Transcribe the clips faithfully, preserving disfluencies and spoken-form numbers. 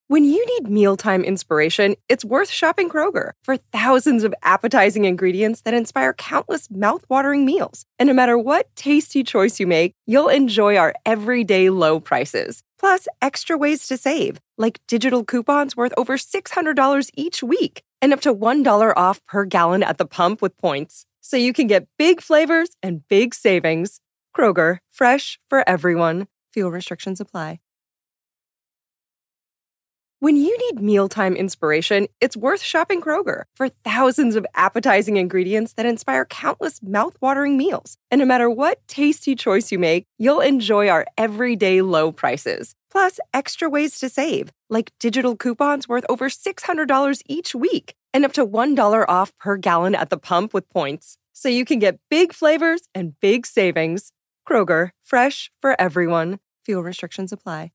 When you need mealtime inspiration, it's worth shopping Kroger for thousands of appetizing ingredients that inspire countless mouthwatering meals. And no matter what tasty choice you make, you'll enjoy our everyday low prices. Plus, extra ways to save, like digital coupons worth over six hundred dollars each week and up to one dollar off per gallon at the pump with points. So you can get big flavors and big savings. Kroger, fresh for everyone. Fuel restrictions apply. When you need mealtime inspiration, it's worth shopping Kroger for thousands of appetizing ingredients that inspire countless mouthwatering meals. And no matter what tasty choice you make, you'll enjoy our everyday low prices. Plus, extra ways to save, like digital coupons worth over six hundred dollars each week and up to one dollar off per gallon at the pump with points. So you can get big flavors and big savings. Kroger, fresh for everyone. Fuel restrictions apply.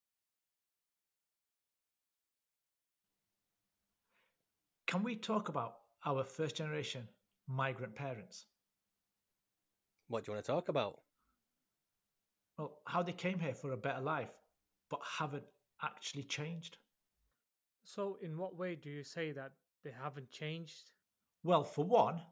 Can we talk about our first generation migrant parents? What do you want to talk about? Well, how they came here for a better life, but haven't actually changed. So, in what way do you say that they haven't changed? Well, for one,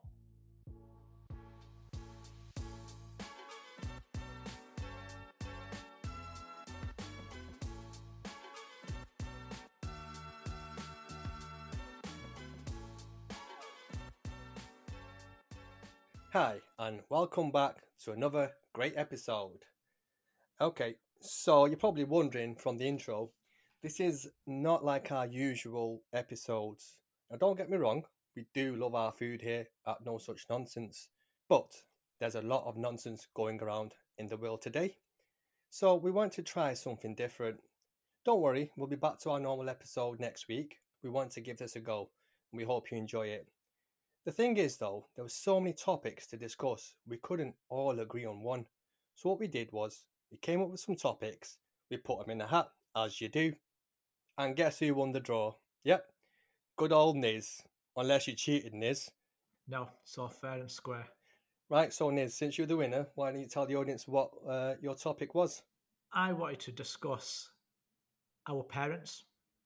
Hi, and welcome back to another great episode. Okay, so you're probably wondering from the intro, this is not like our usual episodes. Now, don't get me wrong, we do love our food here at No Such Nonsense, but there's a lot of nonsense going around in the world today. So we want to try something different. Don't worry, we'll be back to our normal episode next week. We want to give this a go, and we hope you enjoy it. The thing is, though, there were so many topics to discuss, we couldn't all agree on one. So what we did was, we came up with some topics, we put them in a hat, as you do. And guess who won the draw? Yep, good old Niz. Unless you cheated, Niz. no, so fair and square. Right, so Niz, since you're the winner, why don't you tell the audience what uh, your topic was? I wanted to discuss our parents,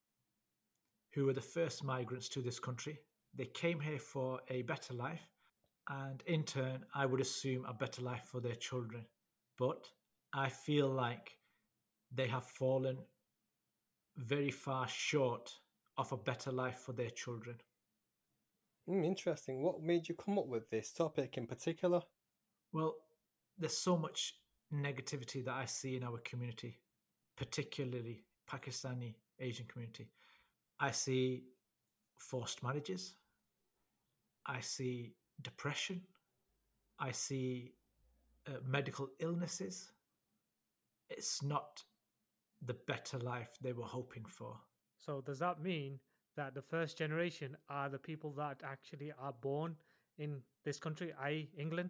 who were the first migrants to this country. They came here for a better life, and in turn, I would assume a better life for their children. But I feel like they have fallen very far short of a better life for their children. Mm, interesting. What made you come up with this topic in particular? Well, there's so much negativity that I see in our community, particularly Pakistani Asian community. I see forced marriages. I see depression. I see uh, medical illnesses. It's not the better life they were hoping for. So, does that mean that the first generation are the people that actually are born in this country, that is, England?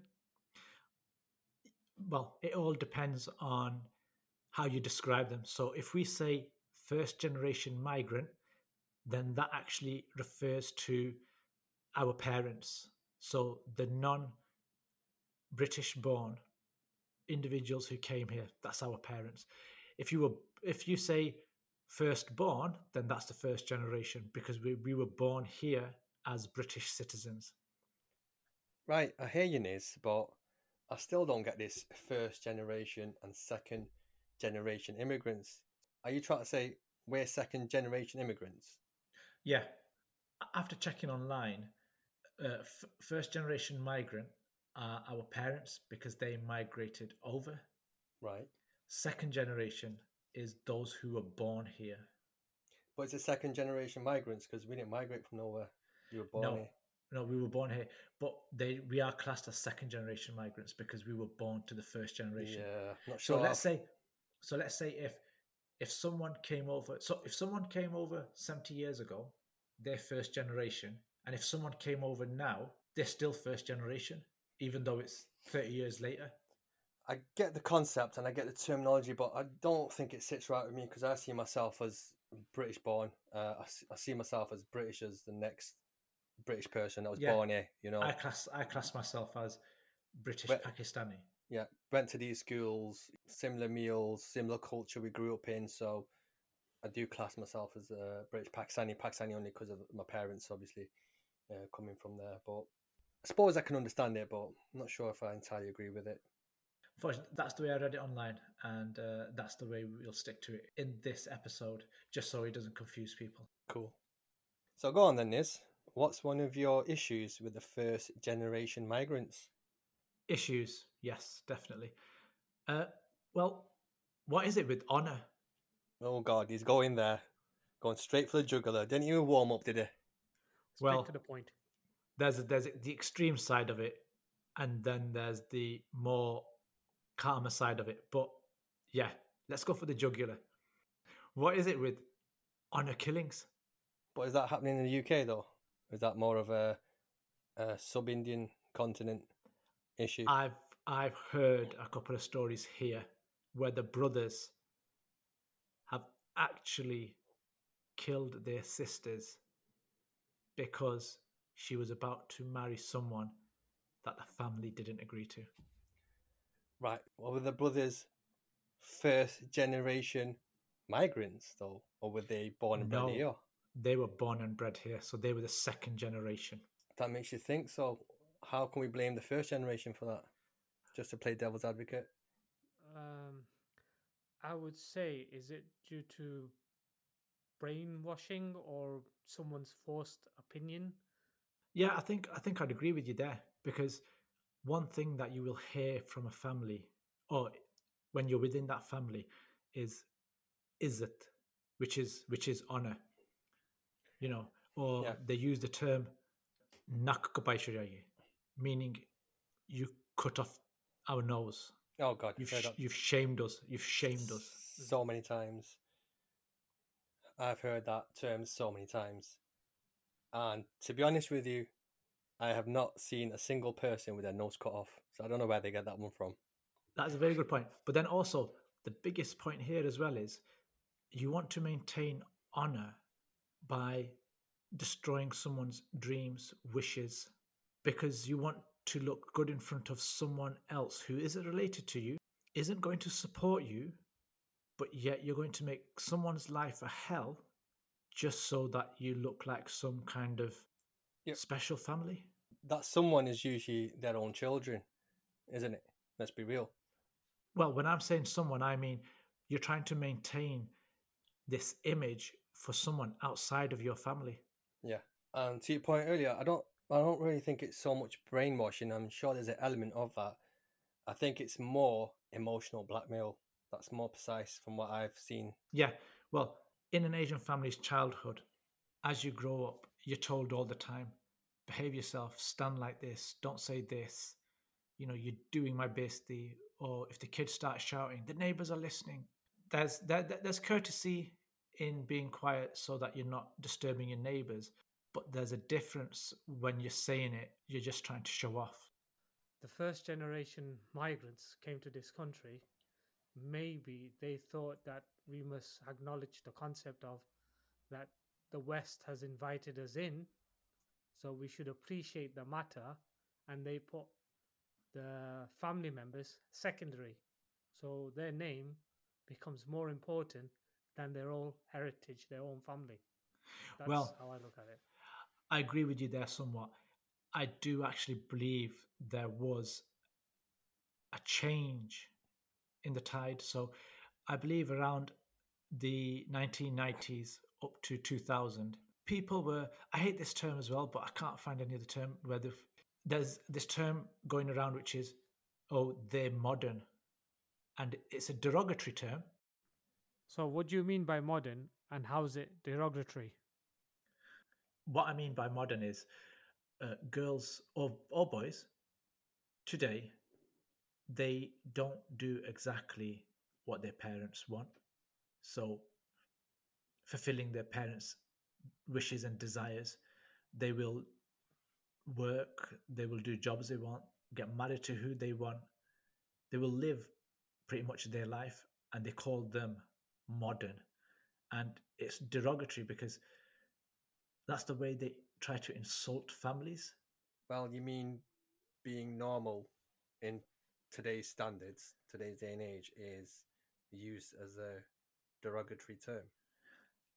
Well, it all depends on how you describe them. So, if we say first generation migrant, then that actually refers to our parents. So the non-British born individuals who came here, that's our parents. If you were, if you say firstborn, then that's the first generation because we, we were born here as British citizens. Right, I hear you, Niz, but I still don't get this first generation and second generation immigrants. Are you trying to say we're second generation immigrants? Yeah. After checking online, uh, f- first generation migrant are our parents because they migrated over. Right. Second generation is those who were born here. But it's a second generation migrants because we didn't migrate from nowhere. You were born no, here. No, we were born here, but they we are classed as second generation migrants because we were born to the first generation. Yeah, not sure. So let's say, so let's say if if someone came over, so if someone came over seventy years ago, they're first generation, and if someone came over now, they're still first generation, even though it's thirty years later. I get the concept and I get the terminology, but I don't think it sits right with me because I see myself as British born. Uh, I, see, I see myself as British as the next British person that was Yeah. born here. You know, I class I class myself as British But- Pakistani. yeah, went to these schools, similar meals, similar culture we grew up in. So I do class myself as a British Pakistani, Pakistani only because of my parents, obviously, uh, coming from there. But I suppose I can understand it, but I'm not sure if I entirely agree with it. Unfortunately, that's the way I read it online, and uh, that's the way we'll stick to it in this episode, just so it doesn't confuse people. Cool. So go on then, Niz. What's one of your issues with the first generation migrants? Issues, yes, definitely. Uh, well, what is it with honour? Oh God, he's going there, going straight for the jugular. Didn't even warm up, did he? Straight Well, to the point. There's there's the extreme side of it, and then there's the more calmer side of it. But yeah, let's go for the jugular. What is it with honour killings? But is that happening in the U K though? Or is that more of a, a sub-Indian continent issue? I've I've heard a couple of stories here where the brothers have actually killed their sisters because she was about to marry someone that the family didn't agree to. Right. Well, were the brothers first generation migrants though, or were they born and bred No, here? they were born and bred here, so they were the second generation. That makes you think. So, how can we blame the first generation for that? Just to play devil's advocate. Um, I would say, is it due to brainwashing or someone's forced opinion? Yeah, I think I think I'd agree with you there, because one thing that you will hear from a family, or when you're within that family, is izzat, which is which is honor. You know, or Yeah. they use the term nak kapai shuriye, meaning you cut off our nose. Oh God, You've I've heard sh- that you've shamed us. You've shamed us. so many times. I've heard that term so many times. And to be honest with you, I have not seen a single person with their nose cut off. So I don't know where they get that one from. That's a very good point. But then also, the biggest point here as well is you want to maintain honor by destroying someone's dreams, wishes, because you want to look good in front of someone else who isn't related to you, isn't going to support you, but yet you're going to make someone's life a hell just so that you look like some kind of Yep. special family. That someone is usually their own children, isn't it? Let's be real. Well, when I'm saying someone, I mean you're trying to maintain this image for someone outside of your family. Yeah. And to your point earlier, I don't I don't really think it's so much brainwashing. I'm sure there's an element of that. I think it's more emotional blackmail. That's more precise from what I've seen. Yeah, well, in an Asian family's childhood, as you grow up, you're told all the time, behave yourself, stand like this, don't say this, you know, you're doing my bestie, or if the kids start shouting, the neighbors are listening. There's there, there's courtesy in being quiet so that you're not disturbing your neighbors, but there's a difference when you're saying it, you're just trying to show off. The first generation migrants came to this country. Maybe they thought that we must acknowledge the concept of that the West has invited us in, so we should appreciate the matter, and they put the family members secondary, so their name becomes more important than their own heritage, their own family. That's Well, how I look at it. I agree with you there somewhat. I do actually believe there was a change in the tide. So I believe around the nineteen nineties up to two thousand, people were, I hate this term as well, but I can't find any other term where the, there's this term going around which is, oh, they're modern. And it's a derogatory term. So what do you mean by modern, and how's it derogatory? What I mean by modern is uh, girls or, or boys today, they don't do exactly what their parents want. So, fulfilling their parents' wishes and desires, they will work, they will do jobs they want, get married to who they want. They will live pretty much their life, and they call them modern. And it's derogatory because that's the way they try to insult families. Well, you mean being normal in today's standards, today's day and age, is used as a derogatory term?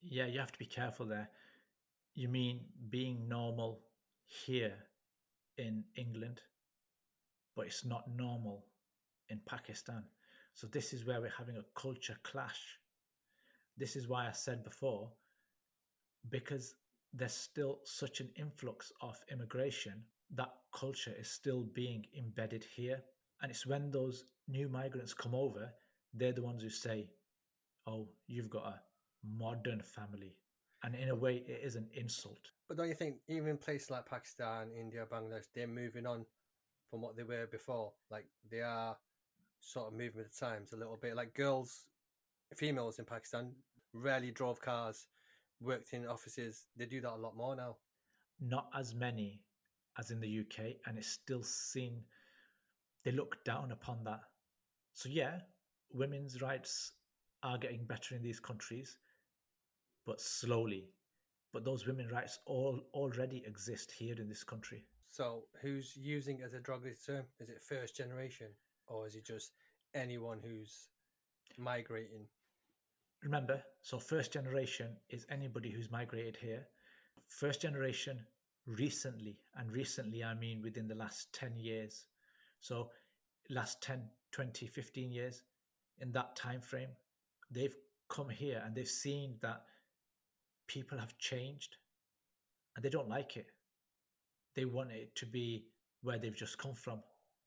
Yeah, you have to be careful there. You mean being normal here in England, but it's not normal in Pakistan. So this is where we're having a culture clash. This is why I said before, because there's still such an influx of immigration, that culture is still being embedded here. And it's when those new migrants come over, they're the ones who say, oh, you've got a modern family. And in a way, it is an insult. But don't you think even places like Pakistan, India, Bangladesh, they're moving on from what they were before? Like they are sort of moving with the times a little bit. Like girls, females in Pakistan rarely drove cars, worked in offices. They do that a lot more now. Not as many as in the U K, and it's still seen, they look down upon that. So, yeah, women's rights are getting better in these countries, but slowly. But those women's rights all already exist here in this country. So, who's using it as a derogatory term? Is it first generation, or is it just anyone who's migrating? Remember, so first generation is anybody who's migrated here. First generation recently, and recently I mean within the last ten years. So last ten, twenty, fifteen years, in that time frame, they've come here and they've seen that people have changed and they don't like it. They want it to be where they've just come from.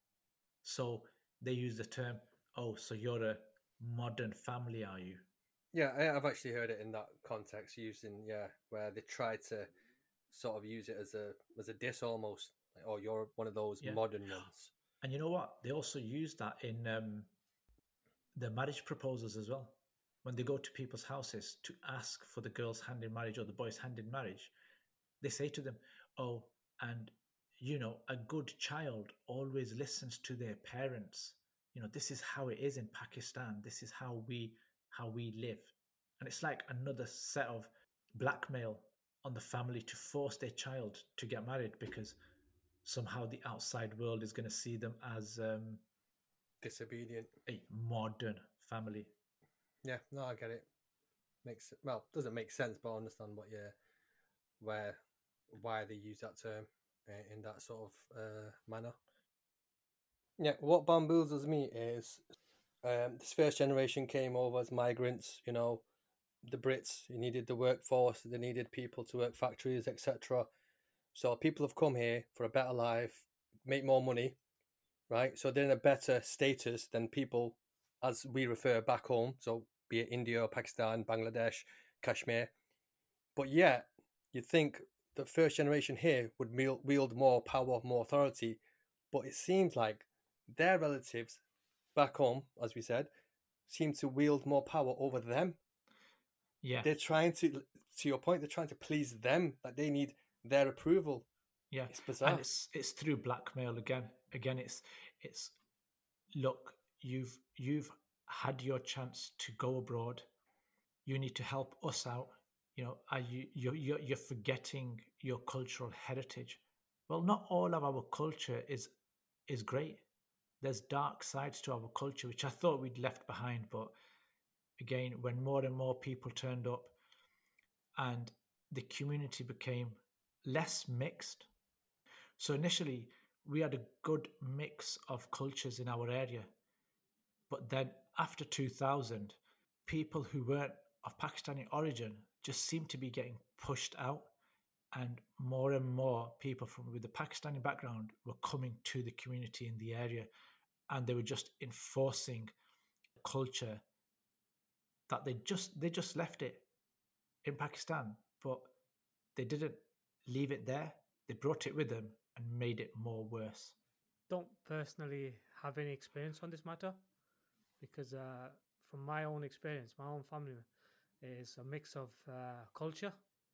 So they use the term, oh, so you're a modern family, are you? Yeah, I- I've actually heard it in that context, used in, yeah, where they try to sort of use it as a as a diss almost. Like, oh, you're one of those Yeah. modern ones. And you know what? They also use that in um, the marriage proposals as well. When they go to people's houses to ask for the girl's hand in marriage or the boy's hand in marriage, they say to them, oh, and, you know, a good child always listens to their parents. You know, this is how it is in Pakistan. This is how we how we live. And it's like another set of blackmail on the family to force their child to get married because somehow the outside world is going to see them as um, Disobedient. a modern family. Yeah, no, I get it. Makes well doesn't make sense, but I understand what you where why they use that term uh, in that sort of uh, manner. Yeah, what bamboozles me is um, this first generation came over as migrants. You know, the Brits. You needed the workforce. They needed people to work factories, et cetera. So people have come here for a better life, make more money, right? So they're in a better status than people, as we refer back home. So be it India, Pakistan, Bangladesh, Kashmir. But yet, you'd think the first generation here would wield more power, more authority. But it seems like their relatives back home, as we said, seem to wield more power over them. Yeah. They're trying to, to your point, they're trying to please them. Like they need their approval. Yeah, it's bizarre. And it's it's through blackmail again. Again, it's it's look, you've you've had your chance to go abroad. You need to help us out. You know, are you you're you're, you're forgetting your cultural heritage. Well, not all of our culture is is great. There's dark sides to our culture, which I thought we'd left behind. But again, when more and more people turned up, and the community became less mixed. So initially, we had a good mix of cultures in our area. But then after two thousand, people who weren't of Pakistani origin just seemed to be getting pushed out. And more and more people from with the Pakistani background were coming to the community in the area. And they were just enforcing culture that they just they just left it in Pakistan. But they didn't leave it there. They brought it with them and made it more worse. Don't personally have any experience on this matter because uh, from my own experience, my own family is a mix of uh, culture.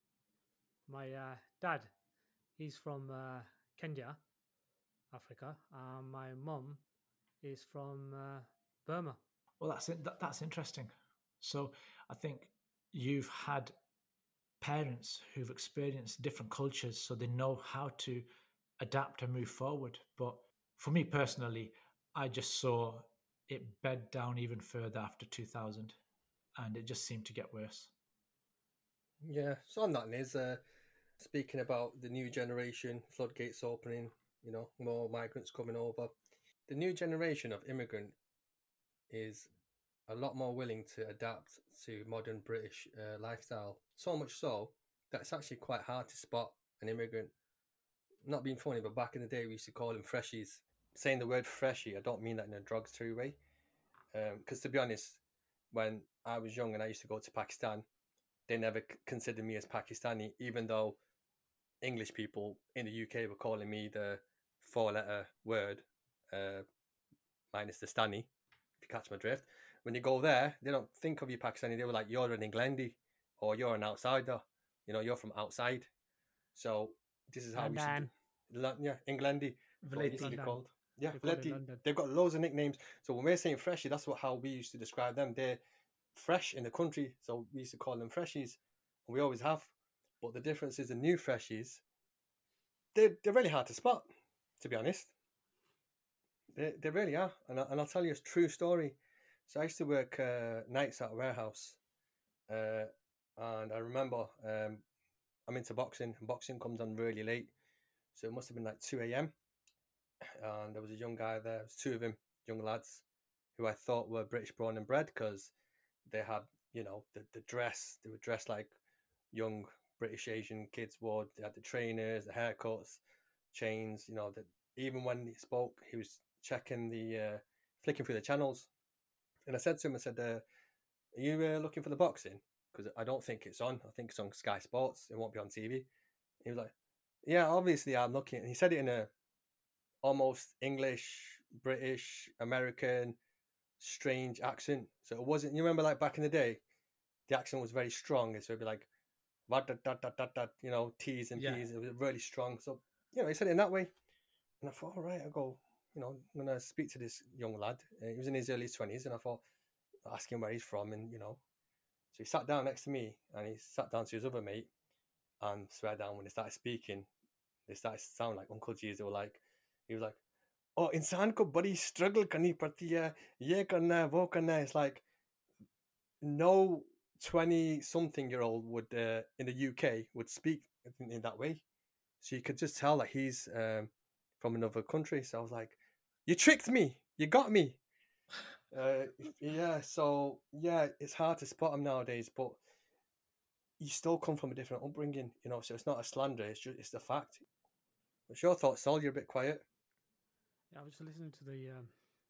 My uh, dad, he's from uh, Kenya, Africa. Uh, my mum is from uh, Burma. Well, that's it. That, that's interesting. So I think you've had parents who've experienced different cultures, so they know how to adapt and move forward. But for me personally, I just saw it bed down even further after two thousand, and it just seemed to get worse. Yeah, so on that, Niz, uh, speaking about the new generation, floodgates opening, you know, more migrants coming over. The new generation of immigrant is a lot more willing to adapt to modern British uh, lifestyle. So much so that it's actually quite hard to spot an immigrant. Not being funny, but back in the day, we used to call them freshies. Saying the word freshie, I don't mean that in a derogatory way. Because um, to be honest, when I was young and I used to go to Pakistan, they never c- considered me as Pakistani, even though English people in the U K were calling me the four-letter word, uh, minus the Stani, if you catch my drift. When you go there, they don't think of you Pakistani. They were like, you're an Englandy or you're an outsider. You know, you're from outside. So this is how we should do. Yeah, Englandy. What it used to be called. Yeah, Valetti. They've got loads of nicknames. So when we're saying freshie, that's what how we used to describe them. They're fresh in the country, so we used to call them freshies. And we always have. But the difference is the new freshies, they're, they're really hard to spot, to be honest. They, they really are. And, I, and I'll tell you a true story. So I used to work uh, nights at a warehouse. Uh, and I remember um, I'm into boxing, and boxing comes on really late. So it must have been like two a.m. And there was a young guy there. There was two of them, young lads, who I thought were British born and bred because they had, you know, the, the dress. They were dressed like young British Asian kids would. They had the trainers, the haircuts, chains. You know, that even when he spoke, he was checking the, uh, flicking through the channels. And I said to him, I said, uh, "Are you uh, looking for the boxing? Because I don't think it's on. I think it's on Sky Sports. It won't be on T V." He was like, "Yeah, obviously I'm looking." And he said it in a almost English, British, American, strange accent. So it wasn't. You remember, like back in the day, the accent was very strong. So it'd be like, "What da da da da da," you know, T's and Yeah. P's. It was really strong. So you know, he said it in that way, and I thought, all right, I go, you know, I'm gonna speak to this young lad. Uh, he was in his early twenties, and I thought, ask him where he's from, and you know. So he sat down next to me, and he sat down to his other mate, and swear down when they started speaking, they started to sound like Uncle G's. They were like, he was like, "Oh, इंसान को बड़ी struggle करनी पड़ती है, ये करना है, वो करना है." It's like no twenty-something-year-old would uh, in the U K would speak in, in that way. So you could just tell that he's um, from another country. So I was like, "You tricked me, you got me." Uh, yeah, so yeah, it's hard to spot them nowadays, but you still come from a different upbringing, you know. So it's not a slander; it's just it's the fact. What's your thoughts, Sol? You're a bit quiet. Yeah, I was listening to the um,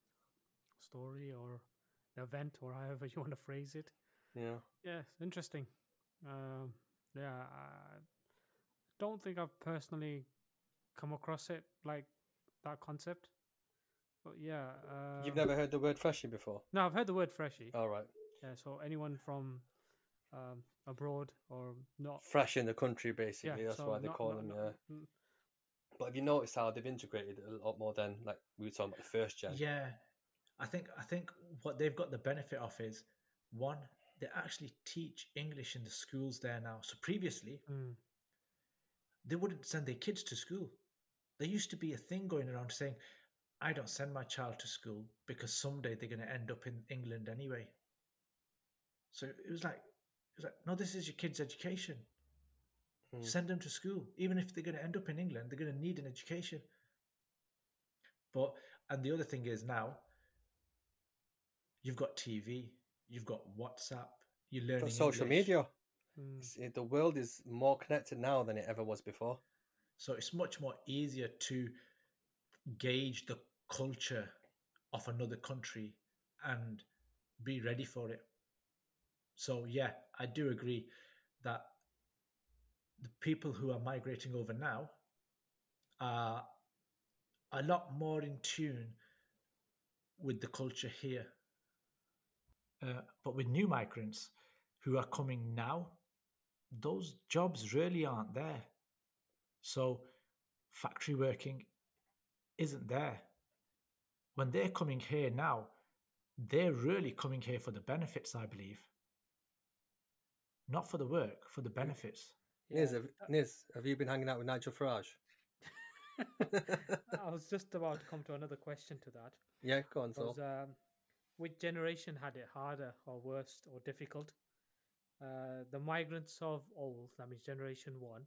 story or the event or however you want to phrase it. Yeah, yeah, it's interesting. Um, yeah, I don't think I've personally come across it like that concept. But yeah, uh, you've never heard the word freshie before. No, I've heard the word freshie. All right. Yeah, so anyone from um, abroad or not fresh in the country, basically. yeah, That's so why they not, call not, them. not, Yeah. mm, But have you noticed how they've integrated a lot more than like we were talking about the first gen? Yeah, I think I think what they've got the benefit of is one, they actually teach English in the schools there now. So previously, mm, they wouldn't send their kids to school. There used to be a thing going around saying, "I don't send my child to school because someday they're going to end up in England anyway." So it was like, it was like, no, this is your kid's education. Hmm. Send them to school, even if they're going to end up in England. They're going to need an education. But and the other thing is now, you've got T V, you've got WhatsApp, you're learning Got social English. media. mm, It's, it, the world is more connected now than it ever was before. So it's much more easier to gauge the culture of another country and be ready for it. So yeah, I do agree that the people who are migrating over now are a lot more in tune with the culture here. Uh, but with new migrants who are coming now, those jobs really aren't there. So factory working isn't there. When they're coming here now, they're really coming here for the benefits, I believe. Not for the work, for the benefits. yeah. Niz, have, Niz, have you been hanging out with Nigel Farage? I was just about to come to another question to that. Yeah, go on, Sol. Was um, which generation had it harder or worse or difficult? uh, the migrants of old, that means generation one,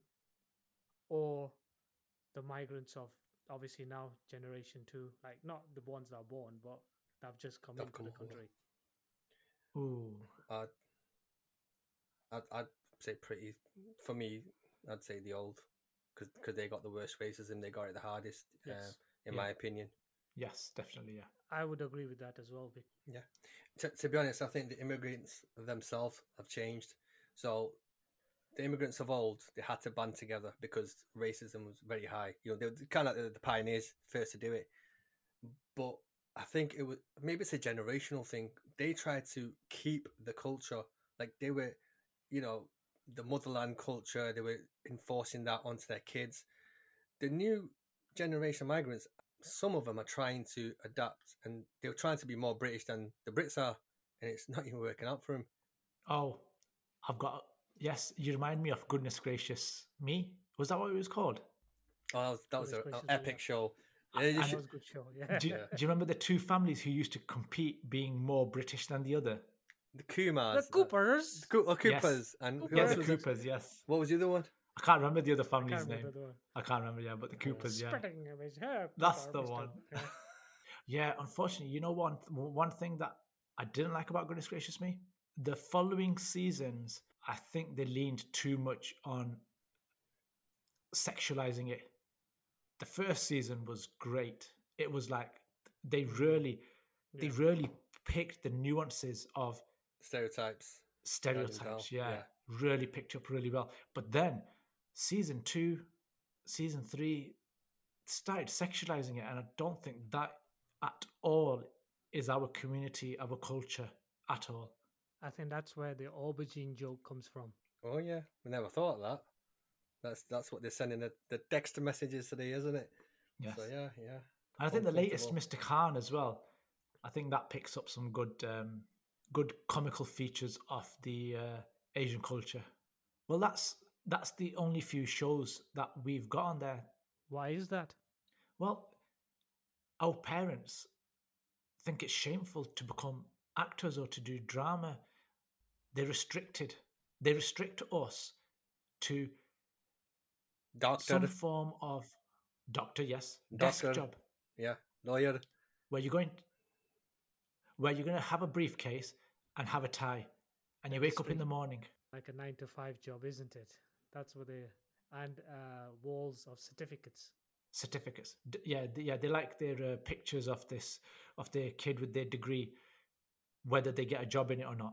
or the migrants of obviously now generation two, like not the ones that are born, but that have just come They've into come the over. country. Ooh. I'd, I'd, I'd say pretty, for me, I'd say the old, because they got the worst racism, they got it the hardest, Yes. um, in Yeah. my opinion. Yes, definitely, yeah. I would agree with that as well. bec- Yeah. To, to be honest, I think the immigrants themselves have changed. So the immigrants of old, they had to band together because racism was very high. You know, they were kind of the, the pioneers first to do it. But I think it was maybe it's a generational thing. They tried to keep the culture, like they were, you know, the motherland culture. They were enforcing that onto their kids. The new generation of migrants, some of them are trying to adapt, and they're trying to be more British than the Brits are, and it's not even working out for them. Oh, I've got. Yes, you remind me of Goodness Gracious Me. Was that what it was called? Oh, that was, that was Goodness an gracious, epic yeah. show. I- Yeah, you I That should- was a good show. Yeah. Do, you- Yeah. do you remember the two families who used to compete being more British than the other? the Kumars, The uh, Coopers. the Coo- oh, Coopers, and who Yeah, else the was it? Coopers, yes. What was the other one? I can't remember the other I can't family's remember name. the one. I can't remember, yeah, but the Coopers, yeah. Spreading image. Yeah, That's Cooper, the Mister one. Yeah. Yeah, unfortunately, you know one one thing that I didn't like about Goodness Gracious Me? The following seasons, I think they leaned too much on sexualizing it. The first season was great. It was like they really they Yeah. really picked the nuances of Stereotypes. stereotypes, down, yeah, yeah. really picked up really well. But then season two, season three started sexualizing it, and I don't think that at all is our community, our culture at all. I think that's where the aubergine joke comes from. Oh yeah, we never thought of that. That's that's what they're sending the, the Dexter messages today, isn't it? Yes. So yeah, yeah. And I think the latest Uncomfortable. Mister Khan as well. I think that picks up some good, um, good comical features of the uh, Asian culture. Well, that's that's the only few shows that we've got on there. Why is that? Well, our parents think it's shameful to become actors or to do drama. They're restricted. They restrict us to Doctor, some form of doctor, yes, desk Doctor. job, yeah, lawyer. where you're going, where you're going to have a briefcase and have a tie, and you wake up in the morning. Like a nine to five job, isn't it? That's what they and uh, walls of certificates. Certificates, D- yeah, th- yeah. They like their uh, pictures of this of their kid with their degree, whether they get a job in it or not.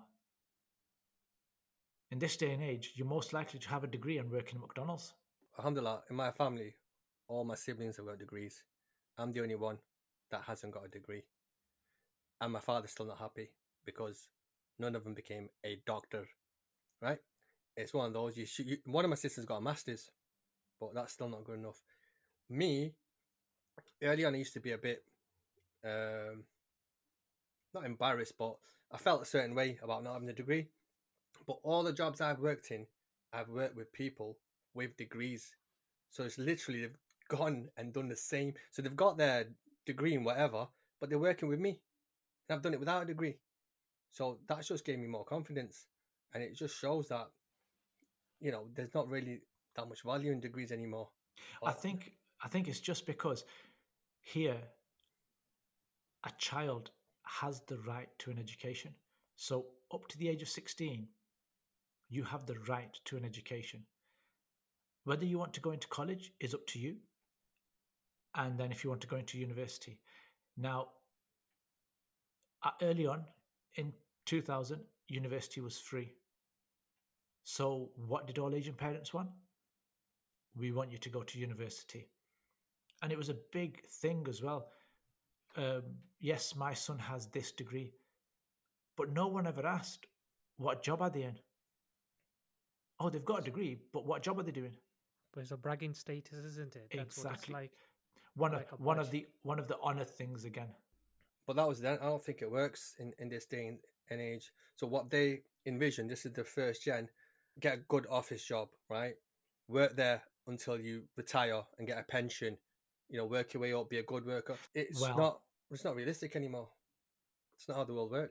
In this day and age, you're most likely to have a degree and work in McDonald's. Alhamdulillah, in my family, all my siblings have got degrees. I'm the only one that hasn't got a degree. And my father's still not happy because none of them became a doctor, right? It's one of those, you, should, you one of my sisters got a master's, but that's still not good enough. Me, early on, I used to be a bit, um, not embarrassed, but I felt a certain way about not having a degree. But all the jobs I've worked in, I've worked with people with degrees. So it's literally they've gone and done the same. So they've got their degree in whatever, but they're working with me. And I've done it without a degree. So that just gave me more confidence. And it just shows that, you know, there's not really that much value in degrees anymore. I think I think it's just because here a child has the right to an education. So up to the age of sixteen, you have the right to an education. Whether you want to go into college is up to you. And then if you want to go into university. Now, uh, early on in two thousand, university was free. So what did all Asian parents want? We want you to go to university. And it was a big thing as well. Um, yes, my son has this degree, but no one ever asked, what job are they in? Oh, they've got a degree, but what job are they doing? But it's a bragging status, isn't it? That's what it's Exactly. like. One Like a of one of badge. the one of the honor things again. But that was then. I don't think it works in, in this day and age. So what they envision, this is the first gen, get a good office job, right? Work there until you retire and get a pension. You know, work your way up, be a good worker. It's Well- not. It's not realistic anymore. It's not how the world works.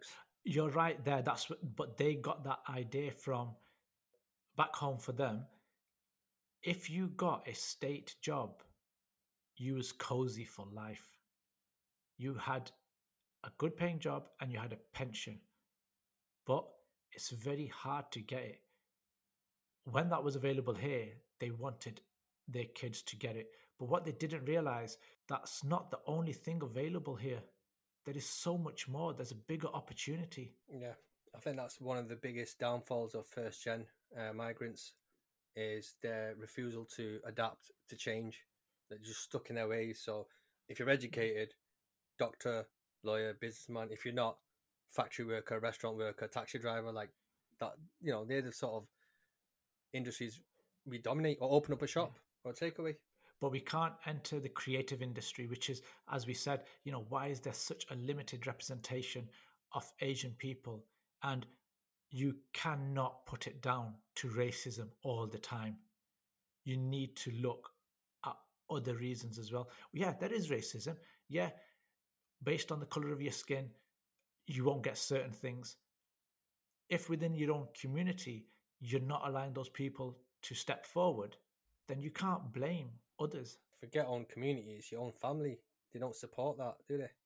you're right there. That's what, but they got that idea from back home for them. If you got a state job, you was cozy for life. You had a good paying job and you had a pension, but it's very hard to get it. When that was available here, they wanted their kids to get it. But what they didn't realize, that's not the only thing available here. There is so much more. There's a bigger opportunity. Yeah, I think that's one of the biggest downfalls of first gen uh, migrants is their refusal to adapt to change. They're just stuck in their ways. So if you're educated, doctor, lawyer, businessman, if you're not, factory worker, restaurant worker, taxi driver, like that, you know, they're the sort of industries we dominate, or open up a shop or a takeaway. But we can't enter the creative industry, which is, as we said, you know, why is there such a limited representation of Asian people? And you cannot put it down to racism all the time. You need to look at other reasons as well. Yeah, there is racism. Yeah, based on the color of your skin, you won't get certain things. If within your own community, you're not allowing those people to step forward, then you can't blame others. Forget own communities, your own family. They don't support that, do they?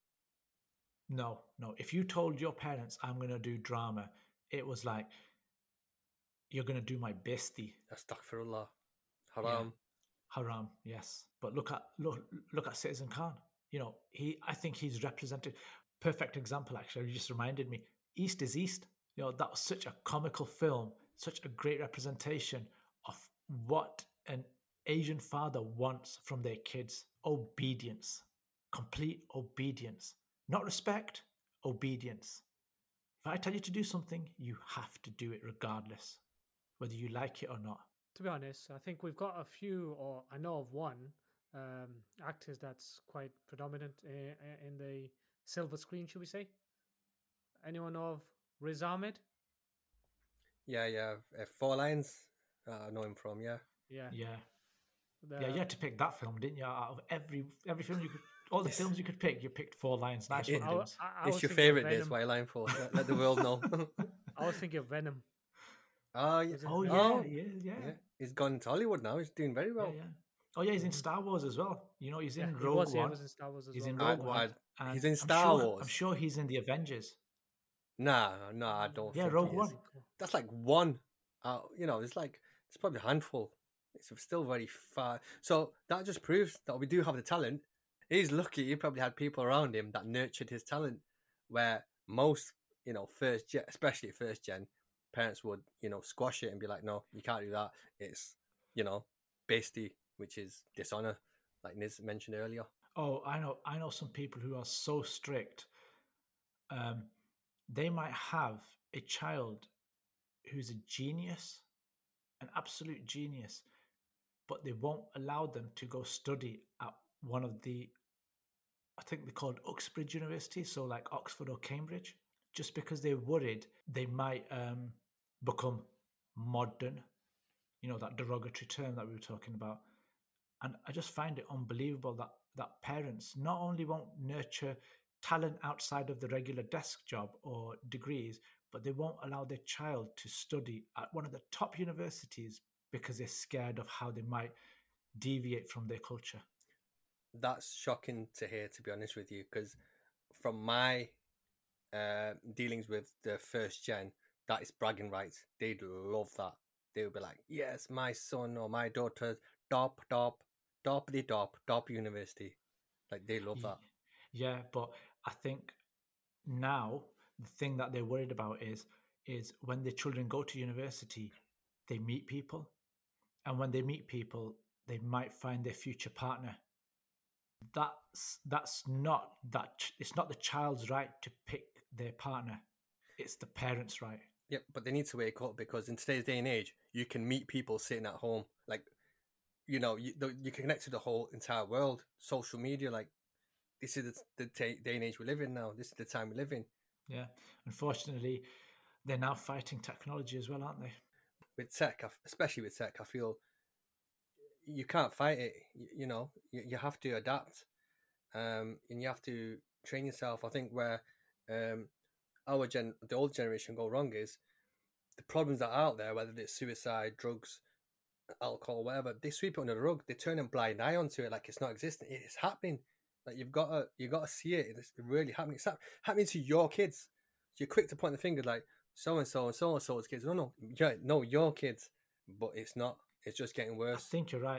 No, no. If you told your parents, I'm going to do drama, it was like, you're going to do my bestie. Astaghfirullah. Haram. Yeah. Haram, yes. But look at look look at Citizen Khan. You know, he. I think he's represented. Perfect example, actually. You just reminded me. East is East. You know, that was such a comical film, such a great representation of what an Asian father wants from their kids. Obedience. Complete obedience. Not respect, obedience. If I tell you to do something, you have to do it regardless, whether you like it or not. To be honest, I think we've got a few, or I know of one um, actors that's quite predominant in, in the silver screen, should we say? Anyone know of Riz Ahmed? Yeah, yeah. Uh, Four Lines. Uh, I know him from, yeah. Yeah. Yeah. The, Yeah, you had to pick that film, didn't you? Out of every every film you could, all the films you could pick, you picked Four Lines. Nice It- one, I, James. I, I It's was your thinking of favourite, this Venom. why line for. Let, let the world know. I was thinking of Venom. Oh, yeah. Was it Oh yeah, Oh, yeah, yeah, yeah. He's gone to Hollywood now. He's doing very yeah, well. yeah. Oh yeah, he's in Mhm. Star Wars as well. You know, he's in Yeah, he Rogue was, he One. was in Star Wars as He's well. in I- Rogue One. I- and he's in I'm Star sure- Wars. I'm sure he's in the Avengers. Nah, no, I don't Yeah, think Rogue he is. One. That's like one. Uh, you know, it's like it's probably a handful. It's still very far. So that just proves that we do have the talent. He's lucky. He probably had people around him that nurtured his talent. Where most, you know, first gen, especially first gen, parents would, you know, squash it and be like, "No, you can't do that. It's, you know, bestie, which is dishonor," like Niz mentioned earlier. Oh, I know. I know some people who are so strict. Um, they might have a child who's a genius, an absolute genius, but they won't allow them to go study at one of the, I think they're called Uxbridge University, so like Oxford or Cambridge, just because they're worried they might um, become modern, you know, that derogatory term that we were talking about. And I just find it unbelievable that that parents not only won't nurture talent outside of the regular desk job or degrees, but they won't allow their child to study at one of the top universities because they're scared of how they might deviate from their culture. That's shocking to hear, to be honest with you, because from my uh, dealings with the first gen, that is bragging rights. They'd love that. They would be like, "Yes, my son or my daughter, top, top, top the top, top university." Like they love that. Yeah, but I think now the thing that they're worried about is is when the children go to university, they meet people, and when they meet people, they might find their future partner. That's that's not that ch- it's not the child's right to pick their partner. It's the parents' right. Yeah, but they need to wake up because in today's day and age, you can meet people sitting at home. Like, you know, you the, you can connect to the whole entire world. Social media, like, this is the, the ta- day and age we live in now. This is the time we live in. Yeah, unfortunately, they're now fighting technology as well, aren't they? With tech, I f- especially with tech, I feel you can't fight it. You, you know, you, you have to adapt, um, and you have to train yourself. I think where um, our gen, the old generation go wrong is the problems that are out there, whether it's suicide, drugs, alcohol, whatever, they sweep it under the rug. They turn a blind eye onto it like it's not existing. It's happening. Like you've got to, you got to see it. It's really happening. It's happening to your kids. So you're quick to point the finger like so and so and so and so's kids. No, no, yeah, no, your kids. But it's not. It's just getting worse. I think you're right.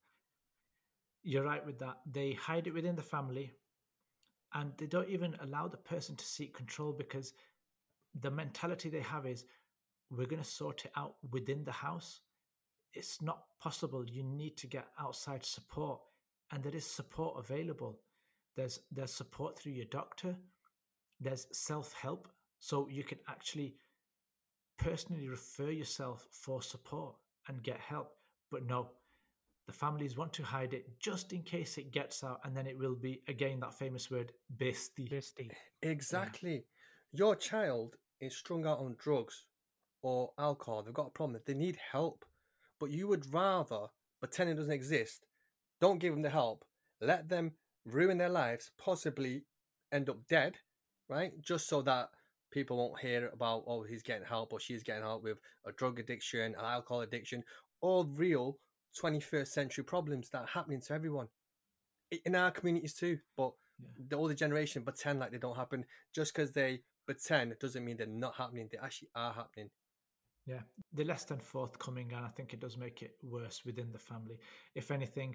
You're right with that. They hide it within the family, and they don't even allow the person to seek control because the mentality they have is, we're going to sort it out within the house. It's not possible. You need to get outside support, and there is support available. There's there's support through your doctor. There's self-help, so you can actually personally refer yourself for support and get help. But no, the families want to hide it just in case it gets out, and then it will be, again, that famous word, bestie. Bestie. Exactly. Yeah. Your child is strung out on drugs or alcohol. They've got a problem. They need help. But you would rather pretend it doesn't exist. Don't give them the help. Let them ruin their lives, possibly end up dead, right? Just so that people won't hear about, oh, he's getting help or she's getting help with a drug addiction, an alcohol addiction, all real twenty-first century problems that are happening to everyone. In our communities too. But yeah. The older generation pretend like they don't happen. Just because they pretend, it doesn't mean they're not happening. They actually are happening. Yeah, they're less than forthcoming, and I think it does make it worse within the family. If anything,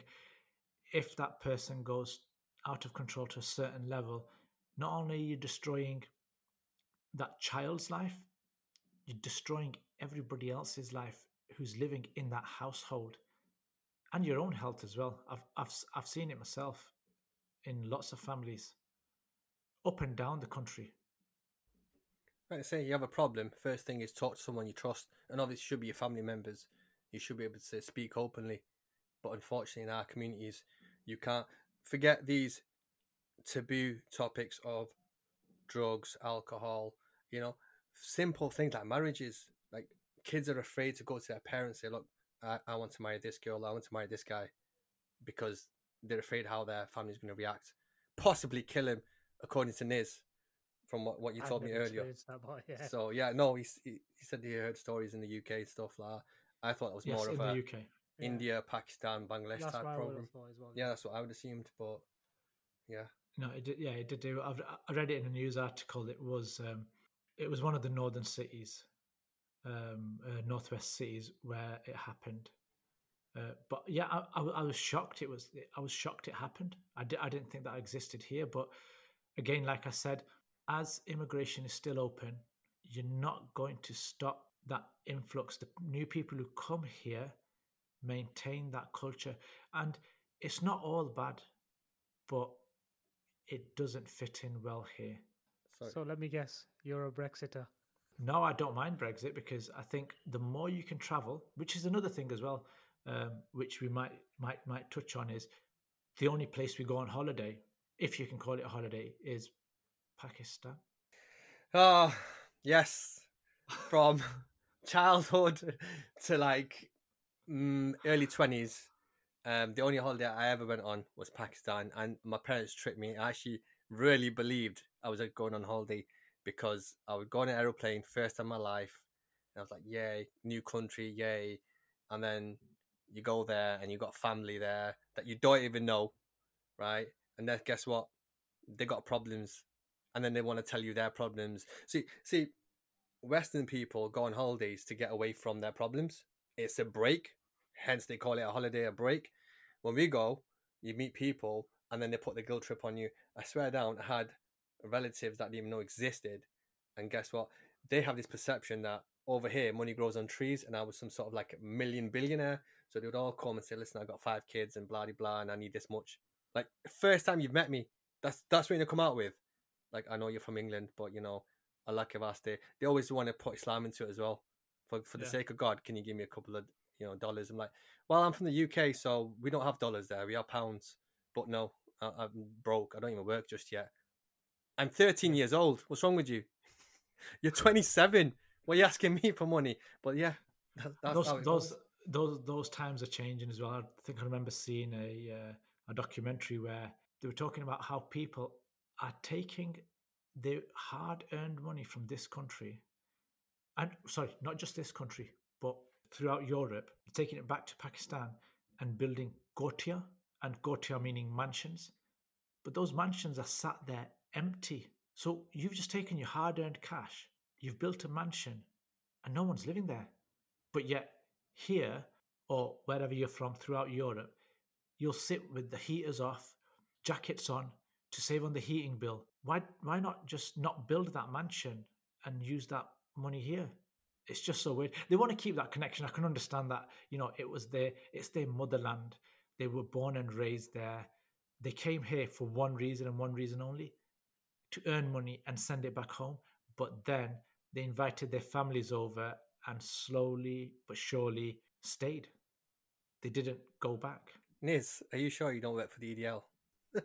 if that person goes out of control to a certain level, not only are you destroying that child's life, you're destroying everybody else's life who's living in that household, and your own health as well. I've I've I've seen it myself in lots of families up and down the country. Like I say, you have a problem, first thing is talk to someone you trust, and obviously it should be your family members. You should be able to speak openly. But unfortunately, in our communities, you can't. Forget these taboo topics of drugs, alcohol, you know, simple things like marriages. Like, kids are afraid to go to their parents and say, look, I, I want to marry this girl, I want to marry this guy, because they're afraid how their family's going to react. Possibly kill him, according to Niz. From what, what you told me earlier. That boy, yeah. So, yeah, no, he, he he said he heard stories in the U K and stuff like that. I thought it was yes, more of in a the U K. India, yeah. Pakistan, Bangladesh that's type program. Well, yeah, that's what I would have assumed, but yeah. No, it did, yeah, it did do. I've, I read it in a news article. It was um, it was one of the northern cities, um, uh, northwest cities where it happened. Uh, but yeah, I, I, I was shocked. It was I was shocked it happened. I, di- I didn't think that existed here. But again, like I said, as immigration is still open, you're not going to stop that influx. The new people who come here maintain that culture. And it's not all bad, but it doesn't fit in well here. Sorry. So let me guess, you're a Brexiter. No, I don't mind Brexit, because I think the more you can travel, which is another thing as well, um, which we might might might touch on, is the only place we go on holiday, if you can call it a holiday, is Pakistan. Oh, yes. From childhood to like mm, early twenties, um, the only holiday I ever went on was Pakistan, and my parents tricked me. I actually really believed I was going on holiday because I would go on an aeroplane first time in my life, and I was like, yay, new country, yay. And then you go there and you got family there that you don't even know, right? And then guess what? They got problems, and then they want to tell you their problems. See, see, Western people go on holidays to get away from their problems. It's a break, hence they call it a holiday, a break. When we go, you meet people, and then they put the guilt trip on you. I swear down, I had relatives that didn't even know existed, and guess what? They have this perception that over here money grows on trees, and I was some sort of like a million billionaire. So they would all come and say, listen, I've got five kids and blah, blah, blah, and I need this much. Like, first time you've met me, that's that's what you come out with. Like, I know you're from England, but, you know, I like your asked. They, they always want to put Islam into it as well. For for the yeah. sake of God, can you give me a couple of, you know, dollars? I'm like, well, I'm from the U K, so we don't have dollars there. We have pounds. But no, I, I'm broke. I don't even work just yet. I'm thirteen years old. What's wrong with you? You're twenty-seven. What are you asking me for money? But yeah, that, that's those how it those goes. those those times are changing as well. I think I remember seeing a uh, a documentary where they were talking about how people are taking their hard-earned money from this country, and sorry, not just this country, but throughout Europe, taking it back to Pakistan and building gotia, and gotia meaning mansions. But those mansions are sat there empty. So you've just taken your hard-earned cash, you've built a mansion, and no one's living there. But yet, here, or wherever you're from throughout Europe, you'll sit with the heaters off, jackets on, to save on the heating bill. Why, why not just not build that mansion and use that money here? It's just so weird. They want to keep that connection. I can understand that. You know, it was their, it's their motherland. They were born and raised there. They came here for one reason and one reason only, to earn money and send it back home. But then they invited their families over and slowly but surely stayed. They didn't go back. Niz, are you sure you don't work for the E D L?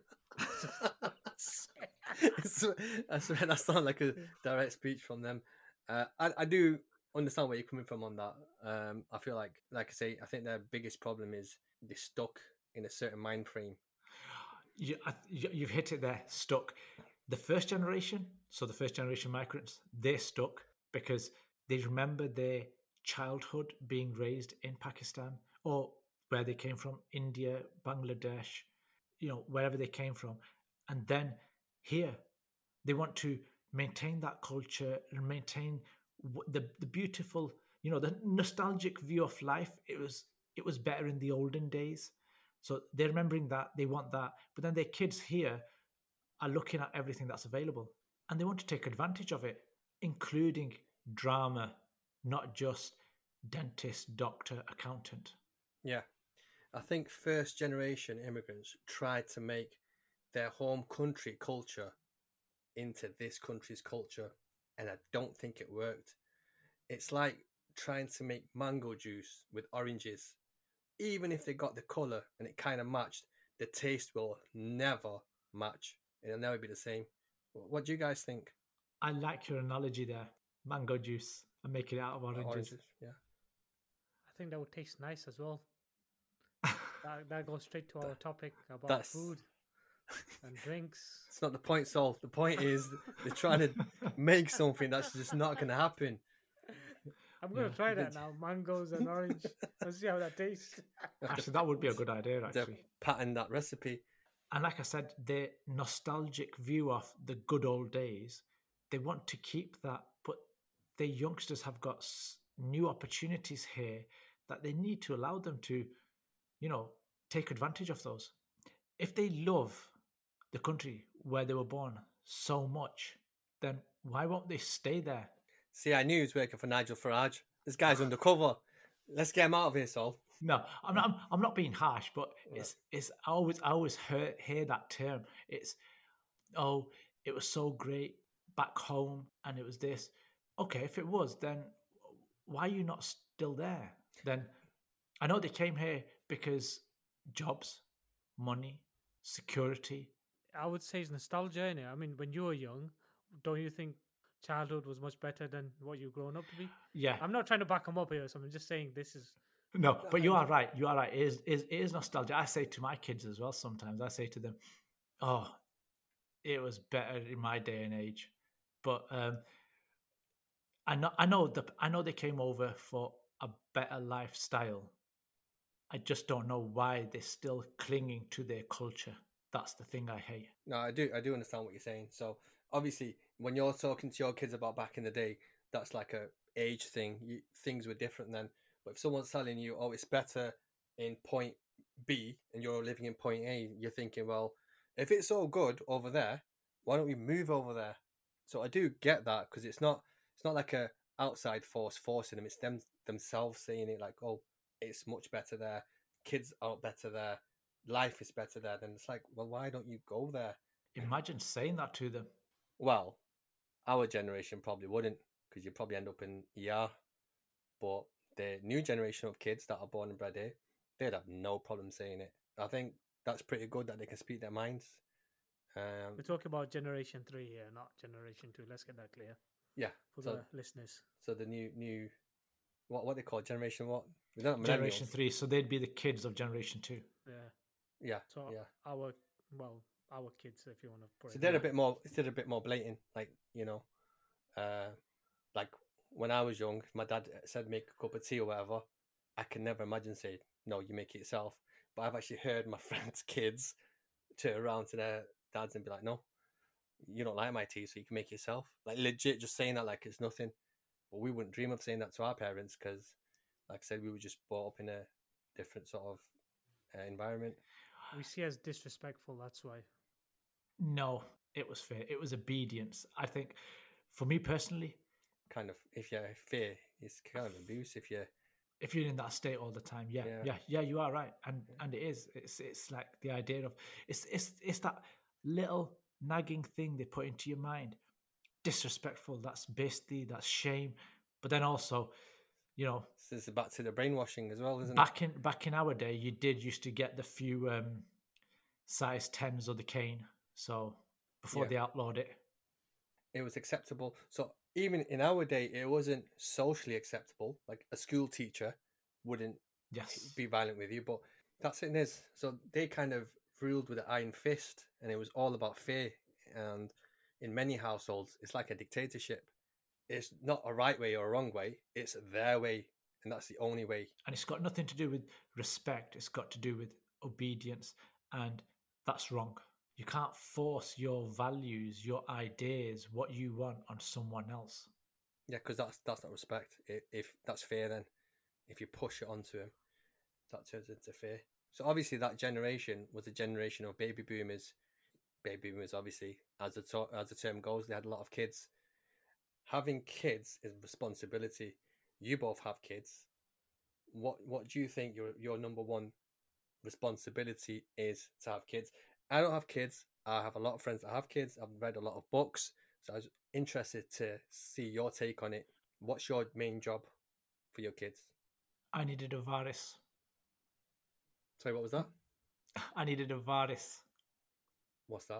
I swear that sounds like a direct speech from them. Uh, I, I do understand where you're coming from on that. Um, I feel like, like I say, I think their biggest problem is they're stuck in a certain mind frame. You, I, you've hit it there, stuck. The first generation, so the first generation migrants, they're stuck because they remember their childhood being raised in Pakistan or where they came from, India, Bangladesh, you know, wherever they came from. And then here, they want to maintain that culture and maintain the the beautiful, you know, the nostalgic view of life. It was it was better in the olden days. So they're remembering that, they want that. But then their kids here are looking at everything that's available and they want to take advantage of it, including drama, not just dentist, doctor, accountant. Yeah. I think first generation immigrants tried to make their home country culture into this country's culture, and I don't think it worked. It's like trying to make mango juice with oranges. Even if they got the colour and it kind of matched, the taste will never match. It'll never be the same. What do you guys think? I like your analogy there. Mango juice and making it out of oranges. oranges yeah. I think that would taste nice as well. that, that goes straight to our topic about That's... food and drinks. It's not the point, Sol. The point is they're trying to make something that's just not going to happen. I'm going to Yeah. try that now. Mangoes and orange. Let's see how that tastes. Actually, that would be a good idea, actually. Pattern that recipe. And like I said, the nostalgic view of the good old days, they want to keep that, but the youngsters have got s- new opportunities here that they need to allow them to, you know, take advantage of those. If they love the country where they were born so much, then why won't they stay there? See, I knew he was working for Nigel Farage. This guy's undercover. Let's get him out of here, Sol. No, I'm not. I'm, I'm not being harsh, but it's it's. I always I always hear hear that term. It's oh, it was so great back home, and it was this. Okay, if it was, then why are you not still there? Then I know they came here because jobs, money, security. I would say it's nostalgia, innit? I mean, when you were young, don't you think childhood was much better than what you've grown up to be? Yeah, I'm not trying to back them up here, so I'm just saying this is... no, but you are right. You are right. It is, it is, it is nostalgia. I say to my kids as well sometimes, I say to them, oh, it was better in my day and age. But um, I know, I know, the, I know they came over for a better lifestyle. I just don't know why they're still clinging to their culture. That's the thing I hate. No, I do. I do understand what you're saying. So obviously, when you're talking to your kids about back in the day, that's like a age thing. You, things were different then. But if someone's telling you, oh, it's better in point B and you're living in point A, you're thinking, well, if it's so good over there, why don't we move over there? So I do get that, because it's not it's not like a outside force forcing them. It's them themselves saying it, like, oh, it's much better there. Kids are better there. Life is better there. Then it's like, well, why don't you go there? Imagine saying that to them. Well, our generation probably wouldn't, because you'd probably end up in E R. But the new generation of kids that are born and bred here, they'd have no problem saying it. I think that's pretty good that they can speak their minds. Um, We're talking about generation three here, not generation two. Let's get that clear yeah. for So, the listeners. so the new new what what they call generation what? We don't have Generation millennials. three, so they'd be the kids of generation two. Yeah. Yeah. So yeah. our, well, our kids, if you want to put So it. they're that a bit more, they're a bit more blatant, like, you know, uh, like when I was young, if my dad said make a cup of tea or whatever, I can never imagine saying, no, you make it yourself. But I've actually heard my friends' kids turn around to their dads and be like, no, you don't like my tea, so you can make it yourself. Like legit just saying that like it's nothing. But we wouldn't dream of saying that to our parents because, like I said, we were just brought up in a different sort of uh, environment. we see as disrespectful. That's why. No, it was fair. It was obedience. I think, for me personally, Kind of, if you're fear, it's kind of abuse. If you're, if you're in that state all the time, yeah, Yeah. yeah, yeah, you are right, and and it is. It's it's like the idea of it's it's it's that little nagging thing they put into your mind. Disrespectful. That's basically that's shame. But then also, you know, this is back to the brainwashing as well, isn't back in back in our day, you did used to get the few um, size tens of the cane. So before Yeah. they outlawed it, it? It was acceptable. So even in our day, it wasn't socially acceptable. Like a school teacher wouldn't yes, be violent with you, but that's it is. So they kind of ruled with an iron fist, and it was all about fear. And in many households, it's like a dictatorship. It's not a right way or a wrong way. It's their way, and that's the only way. and it's got nothing to do with respect. It's got to do with obedience, and that's wrong. You can't force your values, your ideas, what you want on someone else. Yeah, because that's that's not respect. If, if that's fear, then if you push it onto him, that turns into fear. So obviously, that generation was a generation of baby boomers. Baby boomers, obviously, as the to- as the term goes, they had a lot of kids. Having kids is responsibility. You both have kids. What what do you think your your number one responsibility is to have kids? I don't have kids. I have a lot of friends that have kids. I've read a lot of books. So I was interested to see your take on it. What's your main job for your kids? I needed a varis. Sorry, what was that? I needed a varis. What's that?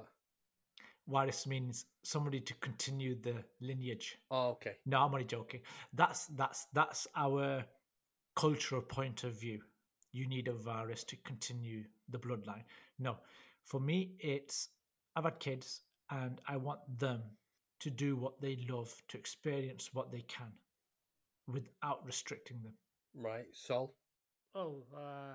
Varis means somebody to continue the lineage. Oh, okay. No, I'm only joking. That's that's that's our cultural point of view. You need a varis to continue the bloodline. No, for me, it's I've had kids and I want them to do what they love, to experience what they can, without restricting them. Right. So. Oh, uh,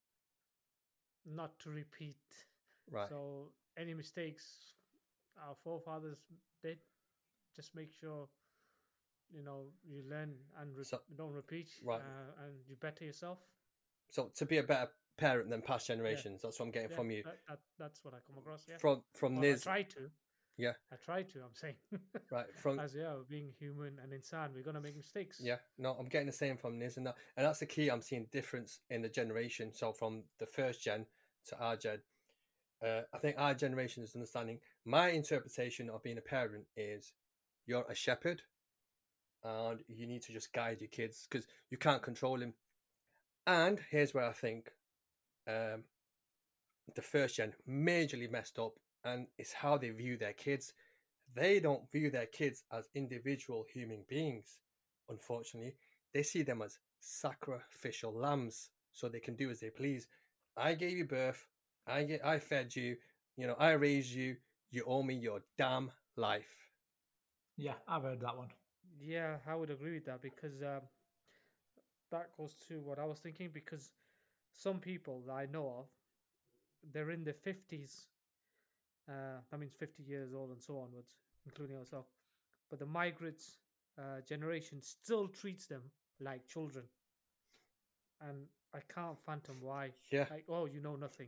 not to repeat. Right. So any mistakes our forefathers did, just make sure you know you learn and re- So- don't repeat, Right. uh, and you better yourself. So to be a better parent than past generations, that's what I'm getting Yeah, from you. That, that, that's what I come across. Yeah. From from Or Niz, I try to. yeah, I try to. I'm saying. right. From As yeah, being human and insan, we're gonna make mistakes. yeah, no, I'm getting the same from Niz and that, and that's the key. I'm seeing difference in the generation. So from the first gen to our gen, uh, I think our generation is understanding. My interpretation of being a parent is you're a shepherd, and you need to just guide your kids because you can't control them. And here's where I think um, the first gen majorly messed up, and it's how they view their kids. They don't view their kids as individual human beings. Unfortunately, they see them as sacrificial lambs, so they can do as they please. I gave you birth. I get. I fed you. You know, I raised you. You owe me your damn life. Yeah, I've heard that one. Yeah, I would agree with that because um, that goes to what I was thinking. Because some people that I know of, they're in their fifties. Uh, that means fifty years old and so onwards, including ourselves. But the migrants uh, generation still treats them like children, and I can't fathom why. Yeah. Like, oh, you know nothing.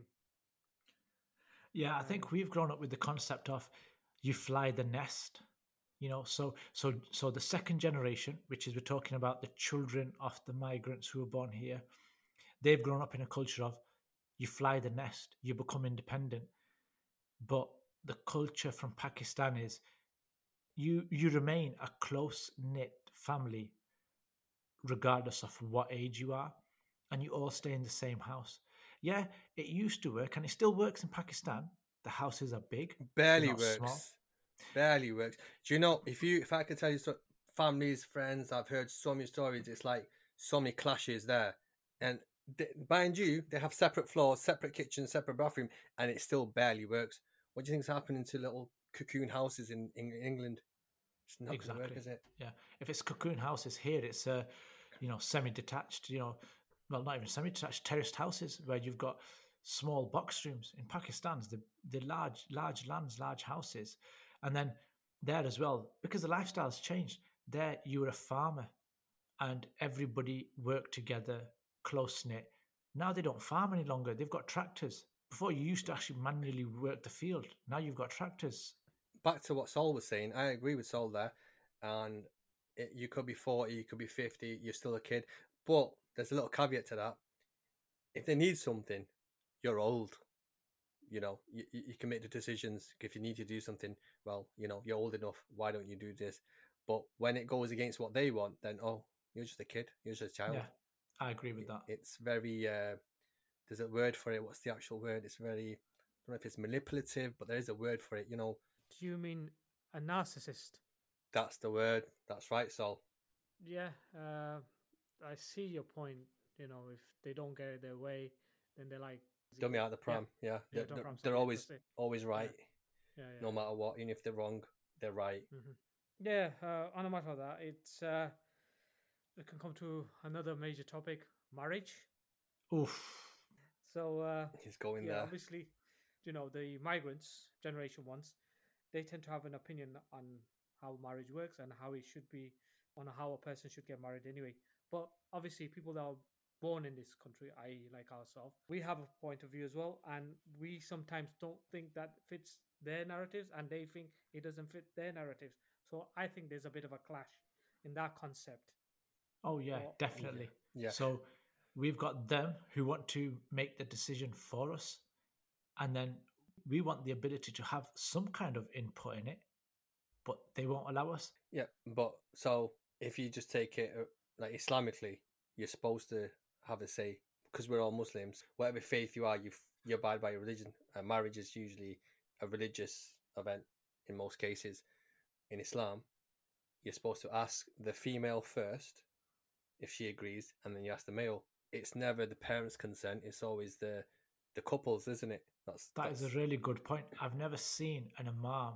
Yeah, I think Um, we've grown up with the concept of you fly the nest. You know, so so so the second generation, which is we're talking about the children of the migrants who were born here, they've grown up in a culture of you fly the nest, you become independent. But the culture from Pakistan is you you remain a close knit family regardless of what age you are, and you all stay in the same house. Yeah, it used to work and it still works in Pakistan. The houses are big, Barely not works. small. Barely works. Do you know if you if I could tell you so, families, friends, I've heard so many stories. It's like so many clashes there, and they, mind you, they have separate floors, separate kitchen, separate bathroom, and it still barely works. What do you think's happening to little cocoon houses in, in England? It's not Exactly. going to work, is it? Yeah. If it's cocoon houses here, it's uh, you know, semi-detached. You know, well, not even semi-detached, terraced houses where you've got small box rooms. In Pakistan's the the large large lands, large houses, and then there as well, because the lifestyle's changed. There you were a farmer, and everybody worked together, close knit. Now they don't farm any longer. They've got tractors. Before you used to actually manually work the field. Now you've got tractors. Back to what Sol was saying, I agree with Sol there. And it, you could be forty, you could be fifty, you're still a kid. But there's a little caveat to that. If they need something, you're old. You know, you, you can make the decisions. If you need to do something, well, you know, you're old enough. Why don't you do this? But when it goes against what they want, then, oh, you're just a kid. You're just a child. Yeah, I agree with it, that. It's very, uh, there's a word for it. What's the actual word? It's very, I don't know if it's manipulative, but there is a word for it, you know. Do you mean a narcissist? That's the word. That's right, Sol. Yeah, uh, I see your point. You know, if they don't get it their way, then they're like, dummy out the pram. Yeah, yeah. Yeah, they're, don't they're, pram they're somebody, always that's it. always right, yeah, yeah. no matter what. Even if they're wrong, they're right. Mhm. Yeah, uh, on a matter of that, it's uh, it can come to another major topic: marriage. Oof. So uh, He's going yeah, there. obviously, you know, the migrants, generation ones, they tend to have an opinion on how marriage works and how it should be, on how a person should get married anyway. But obviously, people that are born in this country, that is like ourselves, we have a point of view as well, and we sometimes don't think that fits their narratives, and they think it doesn't fit their narratives. So I think there's a bit of a clash in that concept. Oh yeah, Or- definitely. Yeah. So we've got them who want to make the decision for us, and then we want the ability to have some kind of input in it, but they won't allow us. Yeah, but so if you just take it uh, like Islamically, you're supposed to have a say because we're all Muslims. Whatever faith you are, you f- you abide by your religion. Uh, marriage is usually a religious event in most cases. In Islam, you're supposed to ask the female first if she agrees, and then you ask the male. It's never the parents' consent; it's always the the couples, isn't it? That's That that's, is a really good point. I've never seen an imam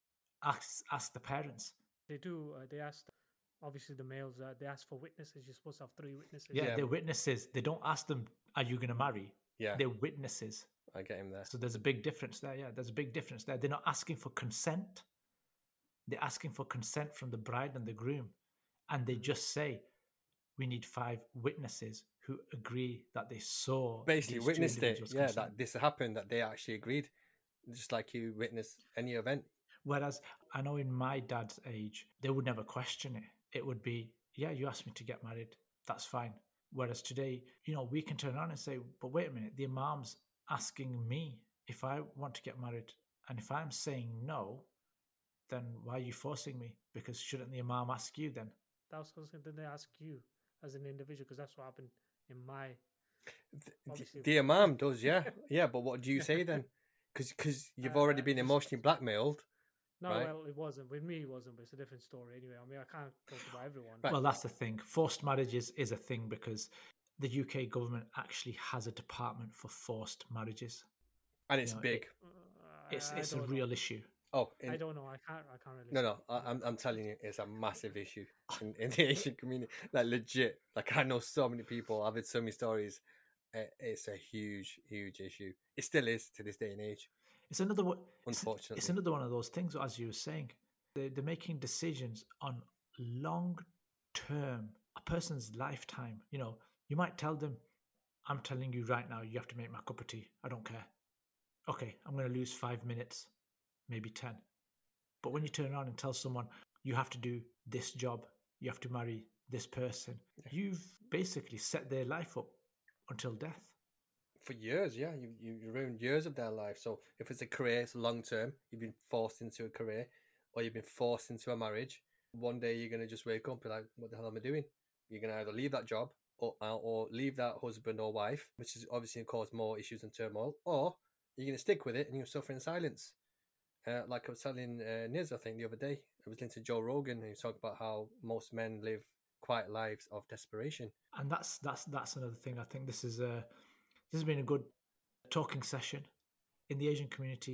ask ask the parents. They do. Uh, they ask, obviously, the males. Uh, they ask for witnesses. You're supposed to have three witnesses. Yeah, Yeah. they're witnesses. They don't ask them, "Are you going to marry?" yeah. They're witnesses. I get him there. So there's a big difference there. Yeah, there's a big difference there. They're not asking for consent. They're asking for consent from the bride and the groom, and they just say, "We need five witnesses who agree that they saw Basically, these two witnessed it. individuals Yeah, consent." that this happened. That they actually agreed, just like you witness any event. Whereas I know in my dad's age, they would never question it. It would be, "Yeah, you asked me to get married. That's fine." Whereas today, you know, we can turn around and say, "But wait a minute, the imam's asking me if I want to get married. And if I'm saying no, then why are you forcing me? Because shouldn't the imam ask you then?" That was something that they ask you as an individual, because that's what happened in my. The, Obviously- the imam does, yeah, yeah. But what do you say then? Because you've Uh, already been just- emotionally blackmailed. No, Right. well, it wasn't. With me, it wasn't, but it's a different story anyway. I mean, I can't talk about everyone. Right. Well, that's the thing. Forced marriages is a thing because the U K government actually has a department for forced marriages. And it's You know, big. Uh, It's I- I it's a don't know. real issue. Oh, I in, don't know. I can't. I can't really. no, say. no. I, I'm I'm telling you, it's a massive issue in, in the Asian community. Like legit. Like I know so many people. I've had so many stories. Uh, It's a huge, huge issue. It still is to this day and age. It's another one. It's, Unfortunately. it's another one of those things. As you were saying, they're, they're making decisions on long term, a person's lifetime. You know, you might tell them, "I'm telling you right now, you have to make my cup of tea. I don't care." Okay, I'm going to lose five minutes, maybe ten. But when you turn around and tell someone, "You have to do this job, you have to marry this person," you've basically set their life up until death. For years, yeah, you you ruined years of their life. So if it's a career, it's long term. You've been forced into a career, or you've been forced into a marriage. One day you're gonna just wake up and be like, "What the hell am I doing?" You're gonna either leave that job or uh, or leave that husband or wife, which is obviously gonna cause more issues and turmoil, or you're gonna stick with it and you'll suffer in silence. Uh, like I was telling uh, Niz, I think the other day, I was listening to Joe Rogan, and he was talking about how most men live quiet lives of desperation. And that's that's that's another thing. I think this is a this has been a good talking session in the Asian community.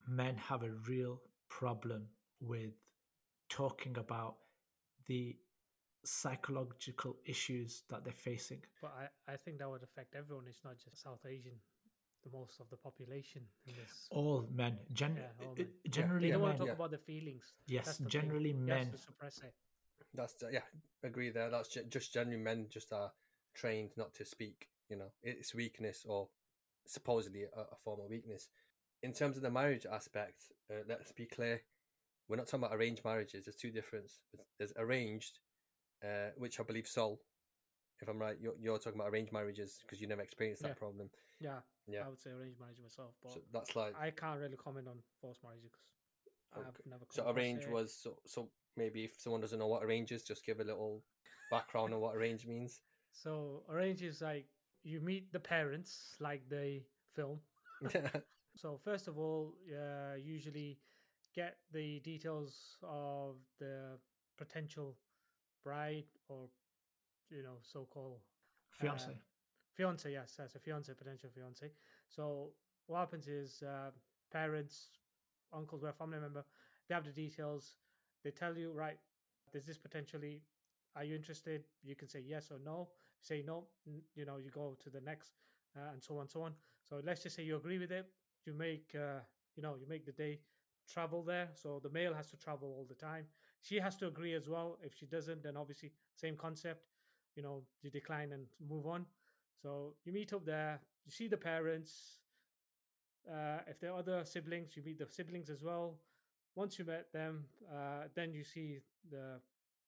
men have a real problem with talking about the psychological issues that they're facing. But I, I think that would affect everyone. It's not just South Asian. The most of the population in this. All men, gen- Yeah, all uh, men. generally They don't men. want to talk yeah. about the feelings. Yes, That's the thing. generally He has men. to suppress it. That's yeah, agree there. That's ju- just generally men just are trained not to speak. You know, it's weakness or supposedly a, a form of weakness. In terms of the marriage aspect, uh, let's be clear. We're not talking about arranged marriages. There's two differences. There's arranged, uh, which I believe Sol, if I'm right, you're, you're talking about arranged marriages because you never experienced that Yeah. problem. Yeah, Yeah. I would say arranged marriage myself, but So that's like I can't really comment on forced marriage because I've okay. never. Come So across arrange it. was so so maybe if someone doesn't know what arrange is, just give a little background on what arrange means. So arrange is like you meet the parents, like the film. So first of all, uh, usually get the details of the potential bride or you know so-called Fiance. uh, fiance. Yes, as a fiance, potential fiance. So what happens is uh, parents, uncles, or a family member, they have the details. They tell you, right, there's this potentially. Are you interested? You can say yes or no. Say no, n- you know, you go to the next, uh, and so on, so on. So let's just say you agree with it. You make, uh, you know, you make the day travel there. So the male has to travel all the time. She has to agree as well. If she doesn't, then obviously same concept. You know, you decline and move on. So you meet up there. You see the parents. Uh, if there are other siblings, you meet the siblings as well. Once you met them, uh, then you see the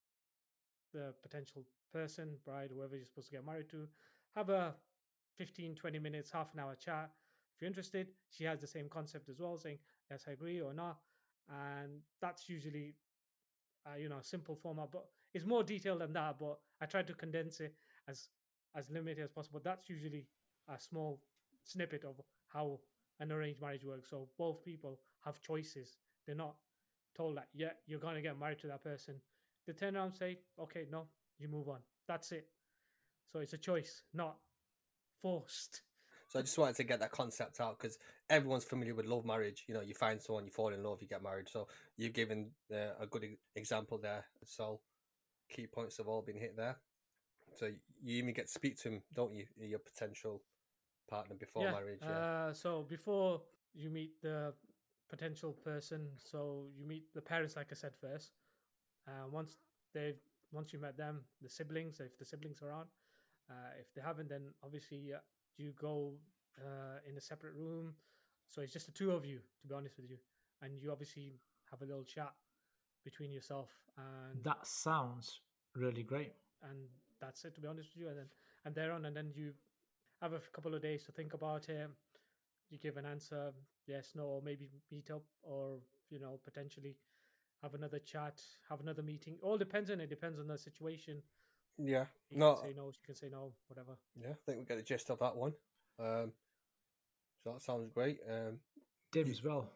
the potential person, bride, whoever you're supposed to get married to. Have a fifteen, twenty minutes, half an hour chat. If you're interested, she has the same concept as well, saying, yes, I agree or not. And that's usually, uh, you know, a simple format, but it's more detailed than that. But I try to condense it as as limited as possible. That's usually a small snippet of how an arranged marriage works. So both people have choices. They're not told that, yeah, you're going to get married to that person. They turn around and say, okay, no, you move on. That's it. So it's a choice, not forced. So I just wanted to get that concept out because everyone's familiar with love marriage. You know, you find someone, you fall in love, you get married. So you've given uh, a good e- example there. So key points have all been hit there. So you even get to speak to him, don't you? Your potential partner before yeah. marriage. Yeah. Uh, so before you meet the potential person, so you meet the parents, like I said first. Uh, once they've once you met them, the siblings, if the siblings are around, uh, if they haven't, then obviously uh, you go uh, in a separate room. So it's just the two of you, to be honest with you, and you obviously have a little chat between yourself, and That sounds really great. and that's it, to be honest with you. And then and thereon, and then you have a f- couple of days to think about it. You give an answer, yes, no, or maybe meet up, or you know, potentially have another chat, have another meeting. All depends on it. Depends on the situation. Yeah. You No. can say no. She can say no. Whatever. Yeah. I think we get the gist of that one. Um, so that sounds great. Um, Dim you- as well.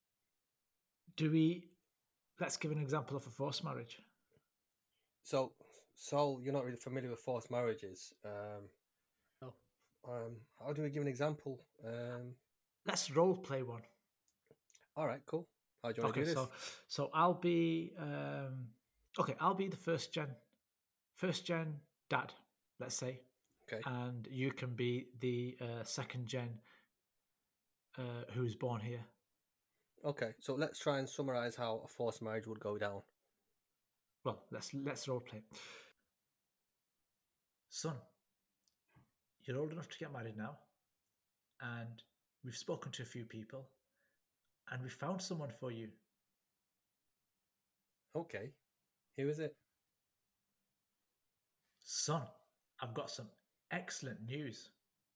Do we? Let's give an example of a forced marriage. so, Sol, you're not really familiar with forced marriages. Um, No. um, how do we give an example? Um, Let's role play one. all right, cool. How do you want Okay, to do this? so so I'll be um, okay. I'll be the first gen, first gen dad. Let's say, Okay. and you can be the uh, second gen uh, who's born here. Okay, so let's try and summarize how a forced marriage would go down. Well, let's let's role play. Son, you're old enough to get married now, and we've spoken to a few people, and we found someone for you. Okay, who is it? Son, I've got some excellent news.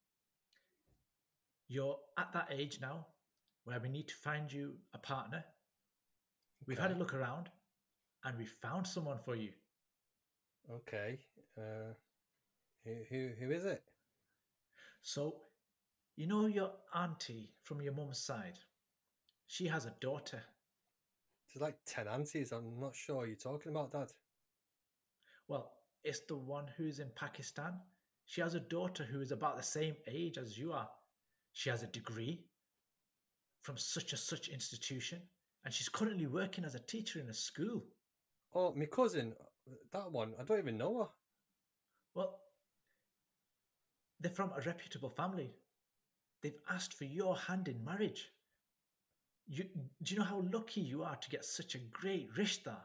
You're at that age now where we need to find you a partner. We've had a Okay. look around, and we found someone for you. Okay, uh, who, who who is it? So, you know your auntie from your mum's side? She has a daughter. There's like ten aunties. I'm not sure what you're talking about, Dad. Well, it's the one who's in Pakistan. She has a daughter who is about the same age as you are. She has a degree. from such a such institution, and she's currently working as a teacher in a school. Oh, my cousin, that one, I don't even know her. Well, they're from a reputable family. They've asked for your hand in marriage. You, do you know how lucky you are to get such a great rishta?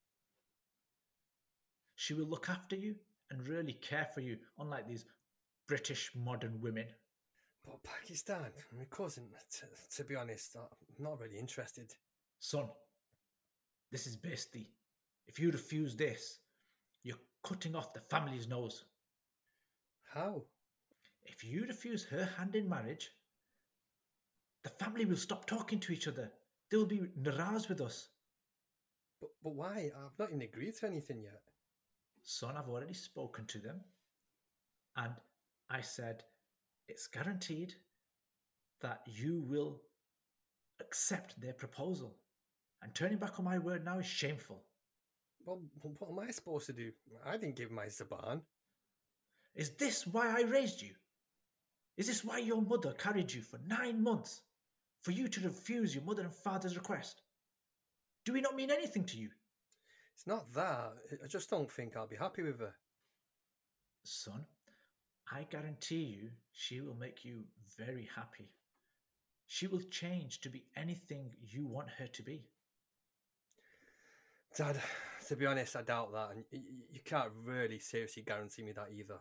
She will look after you and really care for you, unlike these British modern women. But Pakistan, my cousin, t- to be honest, I'm not really interested. Son, this is besti. If you refuse this, you're cutting off the family's nose. How? If you refuse her hand in marriage, the family will stop talking to each other. They will be naraz with us. But, but why? I've not even agreed to anything yet. Son, I've already spoken to them. And I said, it's guaranteed that you will accept their proposal. And turning back on my word now is shameful. Well, what am I supposed to do? I didn't give my zaban. Is this why I raised you? Is this why your mother carried you for nine months? For you to refuse your mother and father's request? Do we not mean anything to you? It's not that. I just don't think I'll be happy with her. Son, I guarantee you she will make you very happy. She will change to be anything you want her to be. Dad, to be honest, I doubt that. And you can't really seriously guarantee me that either.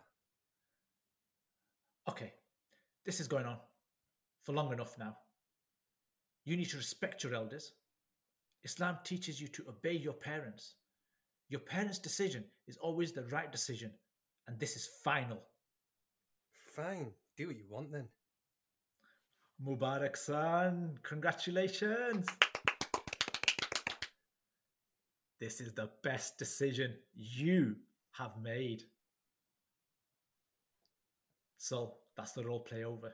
Okay, this is going on for long enough now. You need to respect your elders. Islam teaches you to obey your parents. Your parents' decision is always the right decision, and this is final. Fine, do what you want then. Mubarak son, congratulations. This is the best decision you have made. So that's the role play over.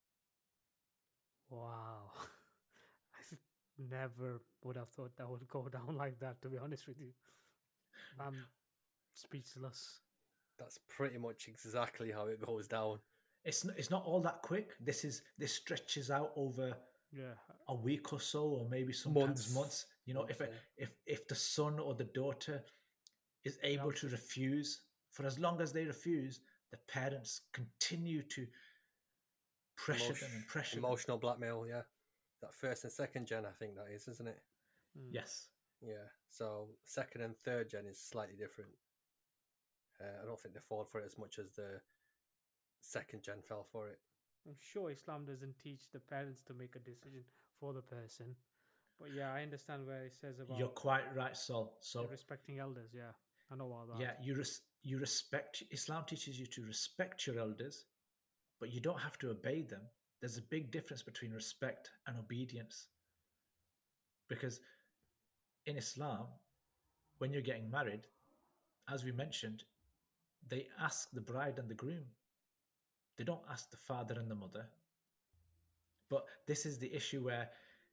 Wow. I never would have thought that would go down like that, to be honest with you. I'm speechless. That's pretty much exactly how it goes down. It's not, it's not all that quick. This is this stretches out over yeah. a week or so, or maybe sometimes months. months. You know, months, if a, yeah. if if the son or the daughter is able Yeah. to refuse, for as long as they refuse, the parents continue to pressure Emotion- them and pressure them. Emotional blackmail, yeah. That first and second gen, I think that is, isn't it? Mm. Yes. Yeah. So second and third gen is slightly different. Uh, I don't think they fall for it as much as the second gen fell for it. I'm sure Islam doesn't teach the parents to make a decision for the person. But yeah, I understand where it says about You're quite right, Sol. So respecting elders. Yeah, I know about that. yeah, you res- you respect. Islam teaches you to respect your elders, but you don't have to obey them. There's a big difference between respect and obedience. Because in Islam, when you're getting married, as we mentioned, they ask the bride and the groom. They don't ask the father and the mother. But this is the issue where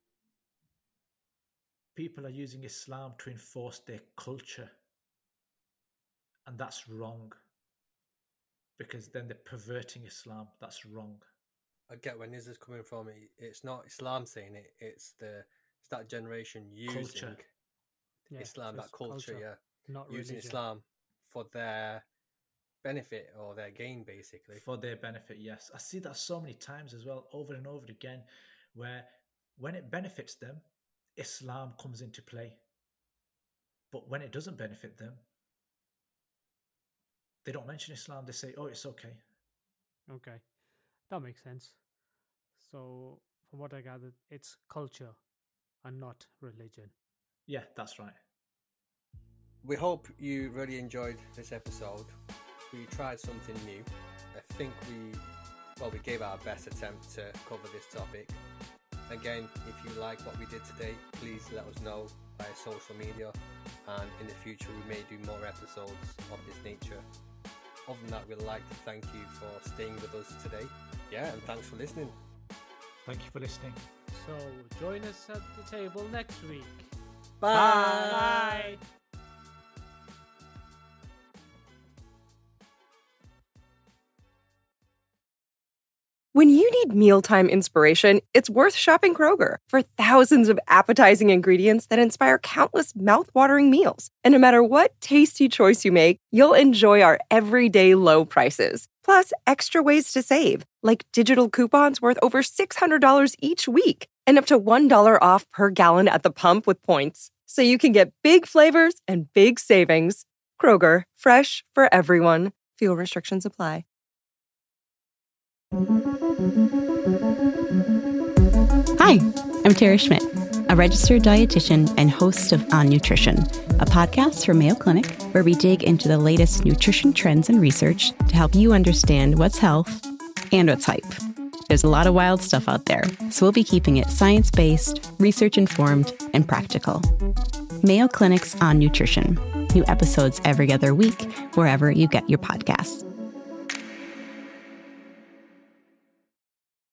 people are using Islam to enforce their culture. And that's wrong. Because then they're perverting Islam. That's wrong. I get where Niz is coming from. It- It's not Islam saying it. It's the it's that generation using Culture. Yeah, Islam, so that it's culture, culture, yeah, not using religion. Islam for their benefit or their gain, basically. For their benefit, yes. I see that so many times as well, over and over again, where when it benefits them, Islam comes into play. But when it doesn't benefit them, they don't mention Islam. They say, oh, it's okay. Okay, that makes sense. So, from what I gathered, it's culture and not religion. Yeah, that's right. We hope you really enjoyed this episode. We tried something new. I think we, well, we gave our best attempt to cover this topic. Again, if you like what we did today, please let us know via social media, and in the future we may do more episodes of this nature. Other than that, we'd like to thank you for staying with us today. Yeah, and thanks for listening. Thank you for listening. So, join us at the table next week. Bye. Bye. When you need mealtime inspiration, it's worth shopping Kroger for thousands of appetizing ingredients that inspire countless mouth-watering meals. And no matter what tasty choice you make, you'll enjoy our everyday low prices. Plus, extra ways to save, like digital coupons worth over six hundred dollars each week and up to one dollar off per gallon at the pump with points. So you can get big flavors and big savings. Kroger, fresh for everyone. Fuel restrictions apply. Hi, I'm Tara Schmidt, a registered dietitian and host of On Nutrition, a podcast from Mayo Clinic where we dig into the latest nutrition trends and research to help you understand what's health and what's hype. There's a lot of wild stuff out there, so we'll be keeping it science-based, research-informed, and practical. Mayo Clinic's On Nutrition. New episodes every other week, wherever you get your podcasts.